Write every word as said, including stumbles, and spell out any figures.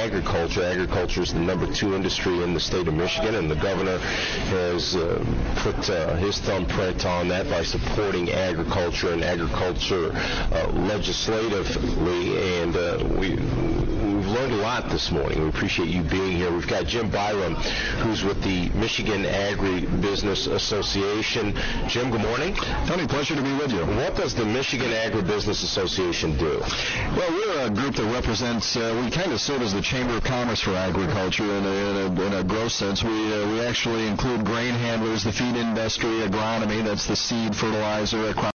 agriculture. Agriculture is the number two industry in the state of Michigan, and the governor has uh, put uh, his thumbprint on that by supporting agriculture and agriculture uh, legislatively, and uh, we, we've learned a lot this morning. We appreciate you being here. We've got Jim Byram, who's with the Michigan Agribusiness Association. Jim, good morning. Tony, pleasure to be with you. What does the Michigan Agribusiness Association do? Well, we're a group that represents, uh, we kind of serve as the Chamber of Commerce for agriculture in a, in a, in a gross sense. We, uh, we actually include grain handlers, the feed industry, agronomy, that's the seed, fertilizer,